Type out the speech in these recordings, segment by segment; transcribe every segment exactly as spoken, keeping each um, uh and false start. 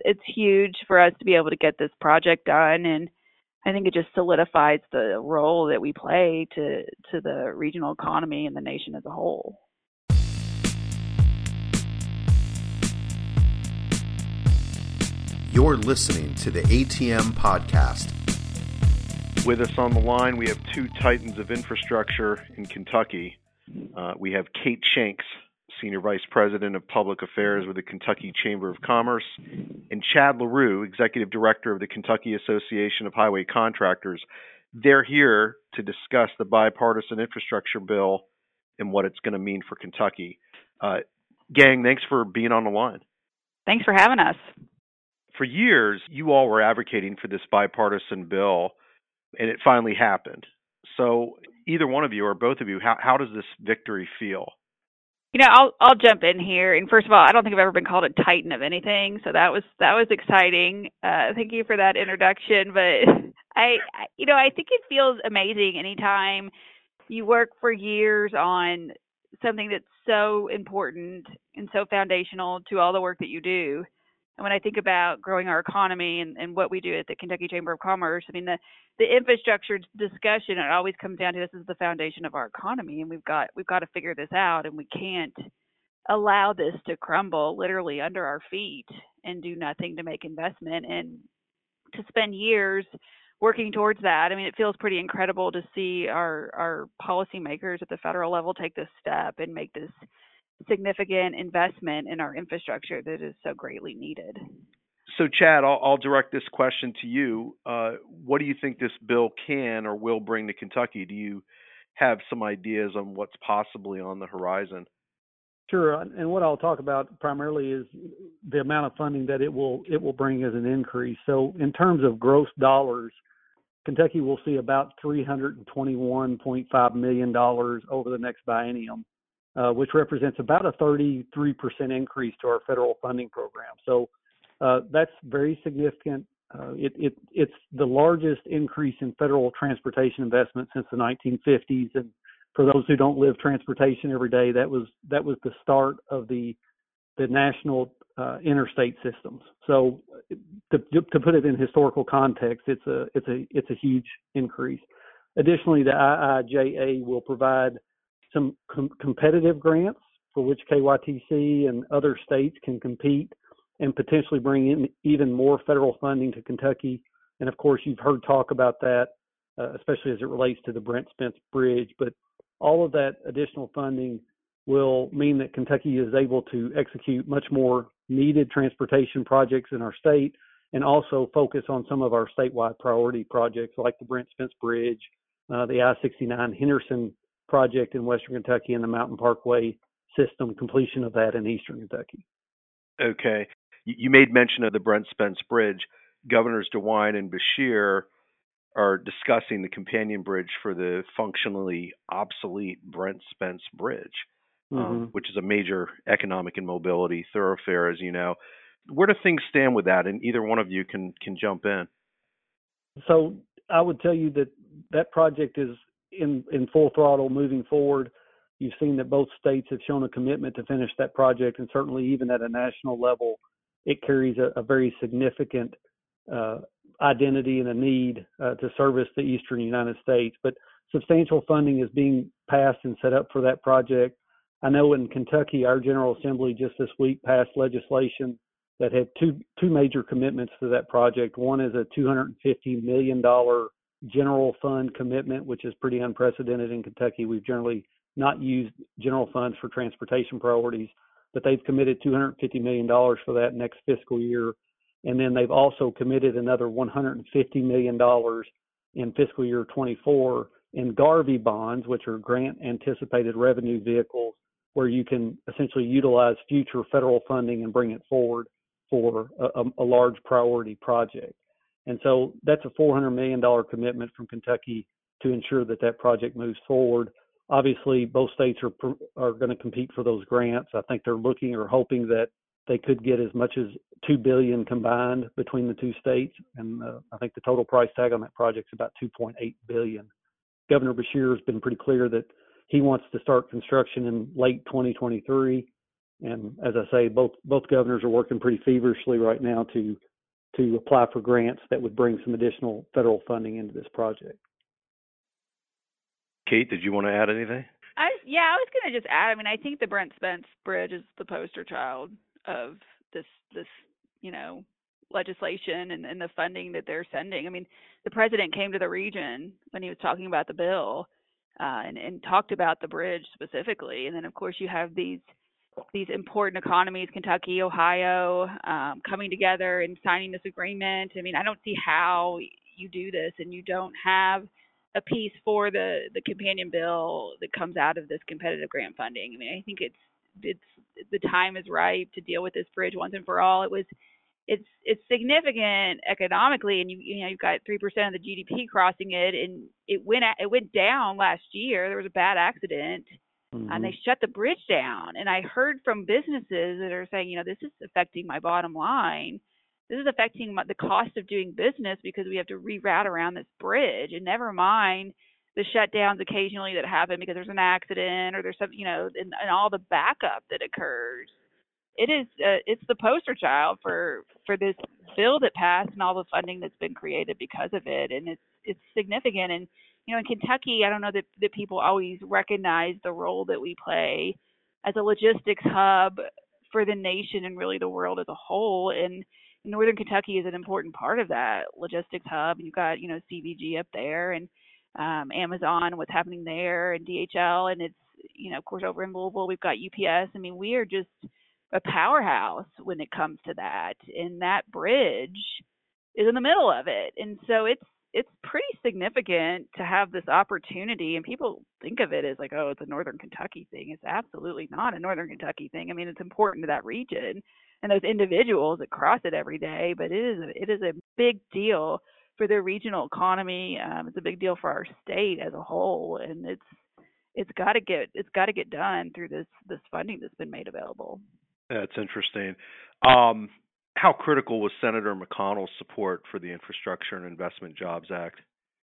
it's huge for us to be able to get this project done, and I think it just solidifies the role that we play to to the regional economy and the nation as a whole. You're listening to the A T M Podcast. With us on the line, we have two titans of infrastructure in Kentucky. Uh, we have Kate Shanks, Senior Vice President of Public Affairs with the Kentucky Chamber of Commerce, and Chad LaRue, Executive Director of the Kentucky Association of Highway Contractors. They're here to discuss the bipartisan infrastructure bill and what it's going to mean for Kentucky. Uh, gang, thanks for being on the line. Thanks for having us. For years, you all were advocating for this bipartisan bill, and it finally happened. So either one of you or both of you, how, how does this victory feel? You know, I'll I'll jump in here. And first of all, I don't think I've ever been called a titan of anything, so that was that was exciting. Uh, thank you for that introduction. But I, I, you know, I think it feels amazing anytime you work for years on something that's so important and so foundational to all the work that you do. And when I think about growing our economy and, and what we do at the Kentucky Chamber of Commerce, I mean, the, the infrastructure discussion, it always comes down to this is the foundation of our economy, and we've got we've got to figure this out, and we can't allow this to crumble literally under our feet and do nothing to make investment and to spend years working towards that. I mean, it feels pretty incredible to see our, our policymakers at the federal level take this step and make this significant investment in our infrastructure that is so greatly needed. So, Chad, I'll, I'll direct this question to you. Uh, what do you think this bill can or will bring to Kentucky? Do you have some ideas on what's possibly on the horizon? Sure, and what I'll talk about primarily is the amount of funding that it will it will bring as an increase. So, in terms of gross dollars, Kentucky will see about three hundred twenty-one point five million dollars over the next biennium. Uh, which represents about a thirty-three percent increase to our federal funding program. So uh, that's very significant. Uh, it, it, it's the largest increase in federal transportation investment since the nineteen fifties. And for those who don't live transportation every day, that was that was the start of the the national uh, interstate systems. So to, to put it in historical context, it's a it's a it's a huge increase. Additionally, the I I J A will provide some com- competitive grants for which K Y T C and other states can compete and potentially bring in even more federal funding to Kentucky. And of course, you've heard talk about that, uh, especially as it relates to the Brent Spence Bridge. But all of that additional funding will mean that Kentucky is able to execute much more needed transportation projects in our state and also focus on some of our statewide priority projects like the Brent Spence Bridge, uh, the I sixty-nine Henderson project in Western Kentucky, and the Mountain Parkway system completion of that in Eastern Kentucky. Okay. You made mention of the Brent Spence Bridge. Governors DeWine and Beshear are discussing the companion bridge for the functionally obsolete Brent Spence Bridge, mm-hmm. um, which is a major economic and mobility thoroughfare, as you know. Where do things stand with that? And either one of you can can jump in. So I would tell you that that project is in, in full throttle moving forward. You've seen that both states have shown a commitment to finish that project, and certainly even at a national level, it carries a, a very significant uh, identity and a need uh, to service the eastern United States. But substantial funding is being passed and set up for that project. I know in Kentucky, our General Assembly just this week passed legislation that had two two major commitments to that project. One is a two hundred fifty million dollars general fund commitment, which is pretty unprecedented in Kentucky. We've generally not used general funds for transportation priorities, but they've committed two hundred fifty million dollars for that next fiscal year. And then they've also committed another one hundred fifty million dollars in fiscal year twenty-four in Garvey bonds, which are grant anticipated revenue vehicles, where you can essentially utilize future federal funding and bring it forward for a, a large priority project. And so that's a four hundred million dollars commitment from Kentucky to ensure that that project moves forward. Obviously, both states are are going to compete for those grants. I think they're looking or hoping that they could get as much as two billion dollars combined between the two states, and uh, I think the total price tag on that project is about two point eight billion dollars. Governor Beshear has been pretty clear that he wants to start construction in late twenty twenty-three. And as I say, both both governors are working pretty feverishly right now to to apply for grants that would bring some additional federal funding into this project. Kate, did you want to add anything? I yeah, I was gonna just add. I mean, I think the Brent Spence Bridge is the poster child of this this you know legislation and, and the funding that they're sending. I mean, the president came to the region when he was talking about the bill uh, and and talked about the bridge specifically. And then of course you have these these important economies, Kentucky, Ohio, um, coming together and signing this agreement. I mean, I don't see how you do this and you don't have a piece for the, the companion bill that comes out of this competitive grant funding. I mean, I think it's it's the time is ripe to deal with this bridge once and for all. It was it's it's significant economically, and you you know you've got three percent of the G D P crossing it, and it went it went down last year. There was a bad accident. Mm-hmm. And they shut the bridge down. And I heard from businesses that are saying, you know, this is affecting my bottom line. This is affecting my, the cost of doing business because we have to reroute around this bridge. And never mind the shutdowns occasionally that happen because there's an accident or there's some, you know, and, and all the backup that occurs. It is, uh, it's the poster child for for this bill that passed and all the funding that's been created because of it. And it's it's significant. And you know, in Kentucky, I don't know that, that people always recognize the role that we play as a logistics hub for the nation and really the world as a whole. And Northern Kentucky is an important part of that logistics hub. You've got, you know, C V G up there and um, Amazon, what's happening there, and D H L. And it's, you know, of course, over in Louisville, we've got U P S. I mean, we are just a powerhouse when it comes to that. And that bridge is in the middle of it. And so it's, it's pretty significant to have this opportunity, and people think of it as like, oh, it's a Northern Kentucky thing. It's absolutely not a Northern Kentucky thing. I mean, it's important to that region and those individuals that cross it every day, but it is a, it is a big deal for the regional economy. Um, it's a big deal for our state as a whole, and it's it's got to get it's got to get done through this this funding that's been made available. That's interesting. Um, How critical was Senator McConnell's support for the Infrastructure and Investment Jobs Act?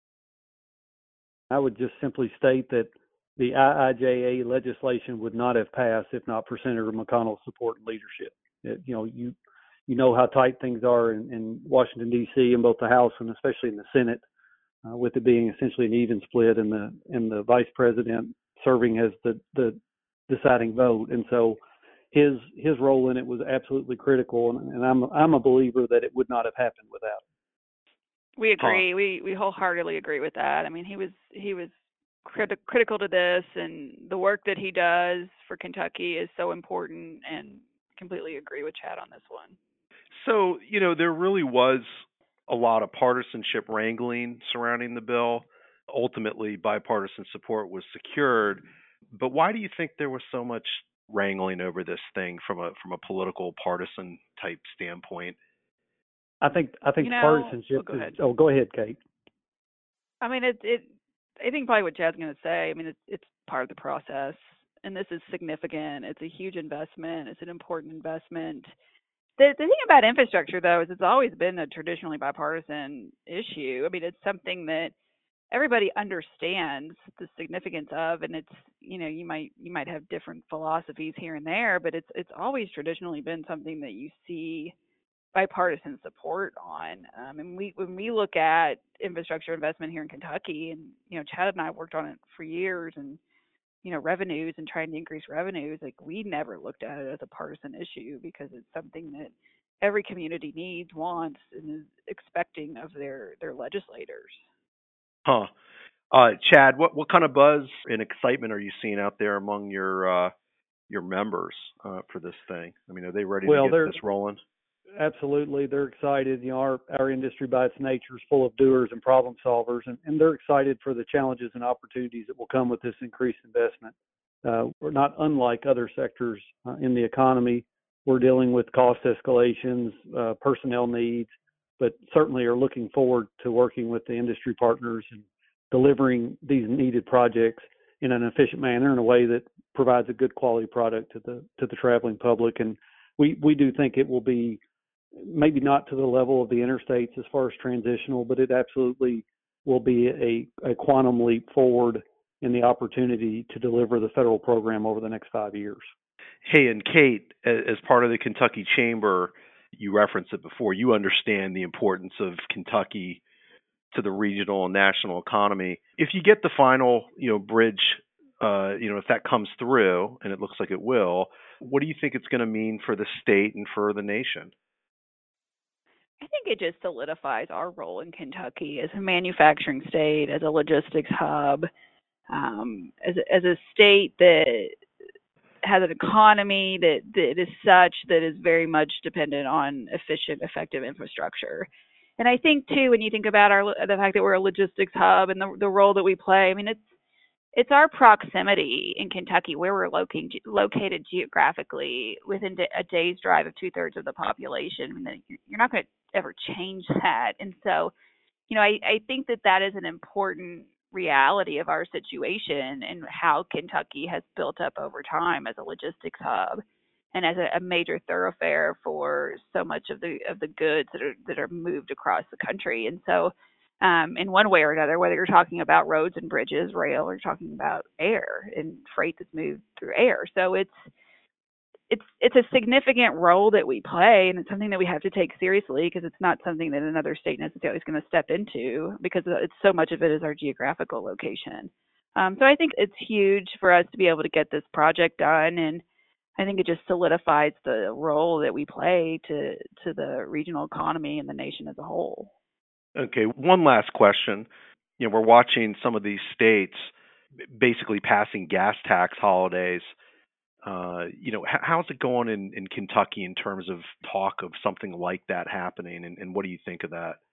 I would just simply state that the I I J A legislation would not have passed if not for Senator McConnell's support and leadership. It, you know, you you know how tight things are in, in Washington, D C, in both the House and especially in the Senate, uh, with it being essentially an even split, and the and the Vice President serving as the the deciding vote. And so his his role in it was absolutely critical, and, and I'm I'm a believer that it would not have happened without him. We agree. Huh. We we wholeheartedly agree with that. I mean, he was he was criti- critical to this, and the work that he does for Kentucky is so important, and completely agree with Chad on this one. So, you know, there really was a lot of partisanship wrangling surrounding the bill. Ultimately, bipartisan support was secured. But why do you think there was so much wrangling over this thing from a from a political partisan type standpoint? I think I think you know, partisanship. Oh, go ahead. Is, oh, go ahead, Kate. I mean, it it. I think probably what Chad's going to say. I mean, it's it's part of the process, and this is significant. It's a huge investment. It's an important investment. The the thing about infrastructure, though, is it's always been a traditionally bipartisan issue. I mean, it's something that everybody understands the significance of, and it's, you know, you might you might have different philosophies here and there, but it's it's always traditionally been something that you see bipartisan support on. Um, and we when we look at infrastructure investment here in Kentucky, and you know, Chad and I worked on it for years, and you know, revenues and trying to increase revenues, like we never looked at it as a partisan issue because it's something that every community needs, wants, and is expecting of their their legislators. Huh. Uh, Chad, what, what kind of buzz and excitement are you seeing out there among your uh, your members uh, for this thing? I mean, are they ready well, to get this rolling? Absolutely. They're excited. You know, our, our industry by its nature is full of doers and problem solvers, and, and they're excited for the challenges and opportunities that will come with this increased investment. Uh, we're not unlike other sectors uh, in the economy. We're dealing with cost escalations, uh, personnel needs, but certainly are looking forward to working with the industry partners and delivering these needed projects in an efficient manner in a way that provides a good quality product to the to the traveling public. And we, we do think it will be maybe not to the level of the interstates as far as transitional, but it absolutely will be a, a quantum leap forward in the opportunity to deliver the federal program over the next five years. Hey, and Kate, as part of the Kentucky Chamber, you referenced it before. You understand the importance of Kentucky to the regional and national economy. If you get the final, you know, bridge, uh, you know, if that comes through, and it looks like it will, what do you think it's going to mean for the state and for the nation? I think it just solidifies our role in Kentucky as a manufacturing state, as a logistics hub, um, as as a state that has an economy that, that is such that is very much dependent on efficient, effective infrastructure. And I think too, when you think about our the fact that we're a logistics hub and the the role that we play, I mean, it's it's our proximity in Kentucky, where we're located located geographically within a day's drive of two thirds of the population. I mean, you're not going to ever change that. And so, you know, I, I think that that is an important reality of our situation and how Kentucky has built up over time as a logistics hub and as a, a major thoroughfare for so much of the of the goods that are that are moved across the country. And so, um, in one way or another, whether you're talking about roads and bridges, rail, or you're talking about air and freight that's moved through air, so it's it's it's a significant role that we play, and it's something that we have to take seriously because it's not something that another state necessarily is going to step into because it's so much of it is our geographical location. Um, so I think it's huge for us to be able to get this project done, and I think it just solidifies the role that we play to to the regional economy and the nation as a whole. Okay, one last question. You know, we're watching some of these states basically passing gas tax holidays. Uh, you know, h- how's it going in, in Kentucky in terms of talk of something like that happening, and, and what do you think of that?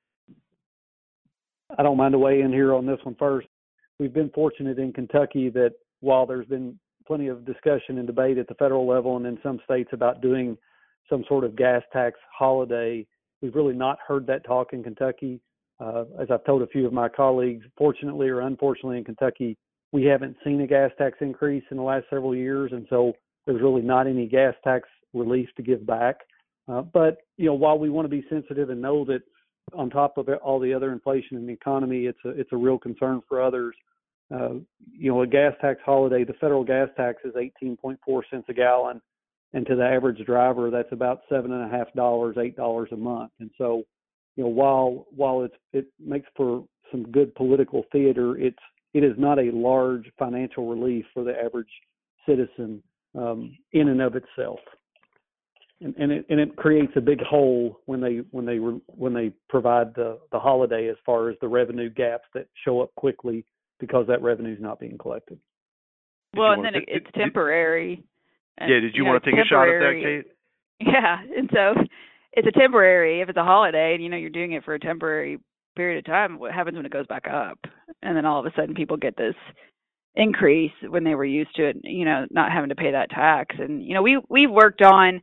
I don't mind to weigh in here on this one first. We've been fortunate in Kentucky that while there's been plenty of discussion and debate at the federal level and in some states about doing some sort of gas tax holiday, we've really not heard that talk in Kentucky. Uh, as I've told a few of my colleagues, fortunately or unfortunately in Kentucky, we haven't seen a gas tax increase in the last several years, and so there's really not any gas tax relief to give back. Uh, but you know, while we want to be sensitive and know that on top of it, all the other inflation in the economy, it's a it's a real concern for others. Uh, you know, a gas tax holiday, the federal gas tax is eighteen point four cents a gallon, and to the average driver, that's about seven and a half dollars, eight dollars a month. And so, you know, while while it's it makes for some good political theater, it's it is not a large financial relief for the average citizen um, in and of itself. And, and it and it creates a big hole when they when they when they provide the the holiday as far as the revenue gaps that show up quickly because that revenue is not being collected. Well, and then it, it's temporary. And, yeah, did you, you know, want to take a shot at that, Kate? Yeah, and so it's a temporary. If it's a holiday, and you know you're doing it for a temporary period of time, what happens when it goes back up? And then all of a sudden, people get this increase when they were used to it. You know, not having to pay that tax. And you know, we we've worked on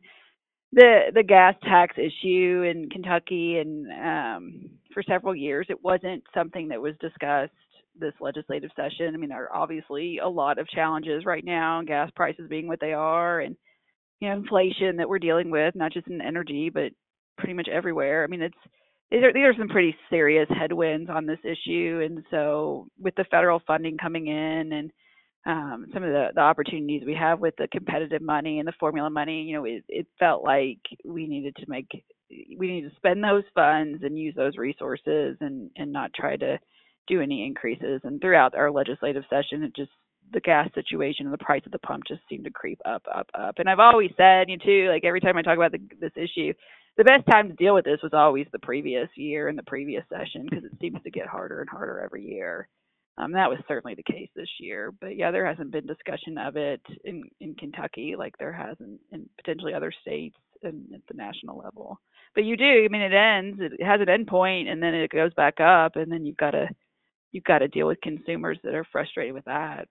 the the gas tax issue in Kentucky, and um, for several years, it wasn't something that was discussed this legislative session. I mean, there are obviously a lot of challenges right now, gas prices being what they are, and you know, inflation that we're dealing with, not just in energy, but pretty much everywhere. I mean, it's these are these are some pretty serious headwinds on this issue, and so with the federal funding coming in and um, some of the, the opportunities we have with the competitive money and the formula money, you know, it, it felt like we needed to make we needed to spend those funds and use those resources and and not try to do any increases. And throughout our legislative session, it just the gas situation and the price of the pump just seemed to creep up, up, up. And I've always said, you know, too, like every time I talk about the, this issue, the best time to deal with this was always the previous year and the previous session because it seems to get harder and harder every year. Um, that was certainly the case this year. But yeah, there hasn't been discussion of it in, in Kentucky like there has in, in potentially other states and at the national level. But you do, I mean, it ends, it has an end point, and then it goes back up, and then you've got to you've got to deal with consumers that are frustrated with that.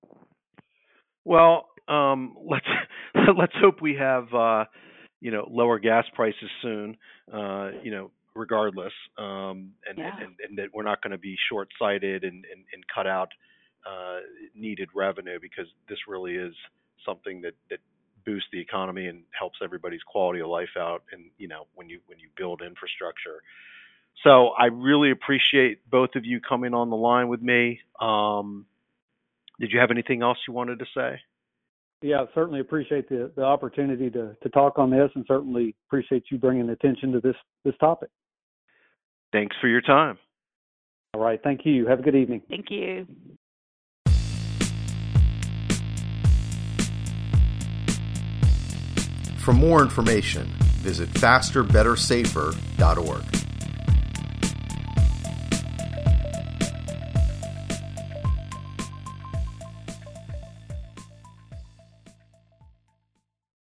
Well, um, let's let's hope we have uh, you know lower gas prices soon. Uh, you know, regardless, um, and, yeah. and, and and that we're not going to be short-sighted and, and, and cut out uh, needed revenue because this really is something that, that boosts the economy and helps everybody's quality of life out. And you know, when you when you build infrastructure. So I really appreciate both of you coming on the line with me. Um, did you have anything else you wanted to say? Yeah, I certainly appreciate the, the opportunity to, to talk on this, and certainly appreciate you bringing attention to this, this topic. Thanks for your time. All right. Thank you. Have a good evening. Thank you. For more information, visit faster better safer dot org.